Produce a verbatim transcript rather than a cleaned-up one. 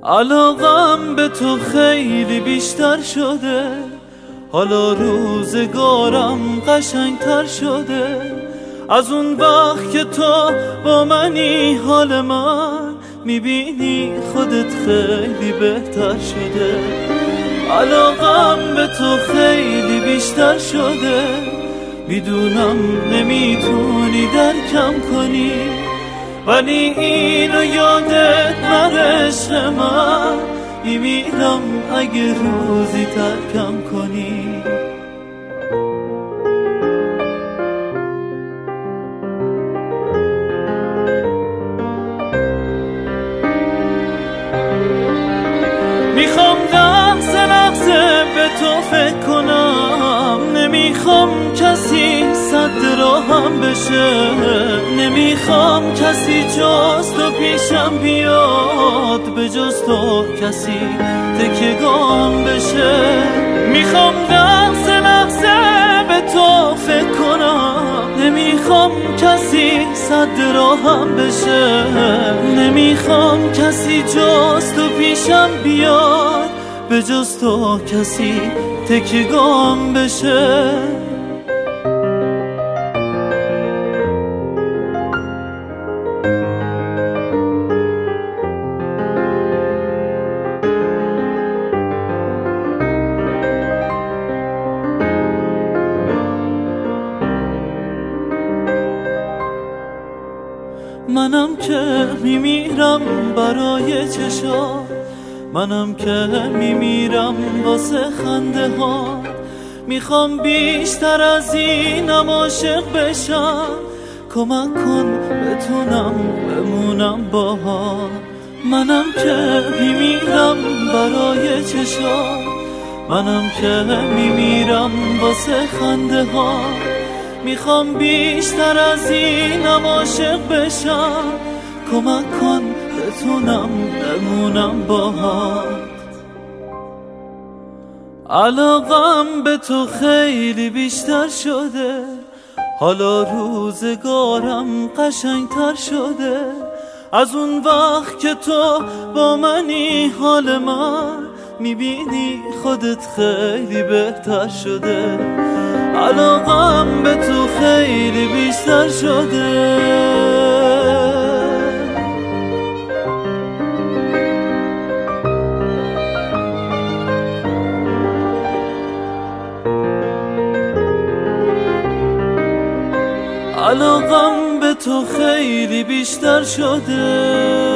علاقم به تو خیلی بیشتر شده، حالا روزگارم قشنگتر شده. از اون وقت که تو با منی حال من میبینی خودت خیلی بهتر شده. علاقم به تو خیلی بیشتر شده، میدونم نمیتونی درکم کنی، ولی اینو یادت نره عشق من، میمیرم اگه روزی ترکم کنی. میخوام لحظه لحظه به تو فکر کنم، نمیخوام کسی صد راهم بشه، نمیخوام کسی جز تو پیشم بیاد، به جز تو کسی تکیه‌گام بشه. میخوام لحظه لحظه به تو فکر کنم، نمیخوام کسی صد راهم بشه، نمیخوام کسی جز تو پیشم بیاد، به جز تو کسی تکیه‌گام بشه. منم که میمیرم برای چشات، منم که میمیرم واسه خنده ها، میخوام بیشتر از اینم عاشق بشم، کمک کن بتونم بمونم باهات. منم که میمیرم برای چشات، منم که میمیرم واسه خنده ها، میخوام بیشتر از اینم عاشق بشم، کمک کن بتونم بمونم باهات. علاقم به تو خیلی بیشتر شده، حالا روزگارم قشنگتر شده. از اون وقت که تو با منی حال من میبینی خودت خیلی بهتر شده. علاقم به تو خیلی بیشتر شده. علاقم به تو خیلی بیشتر شده.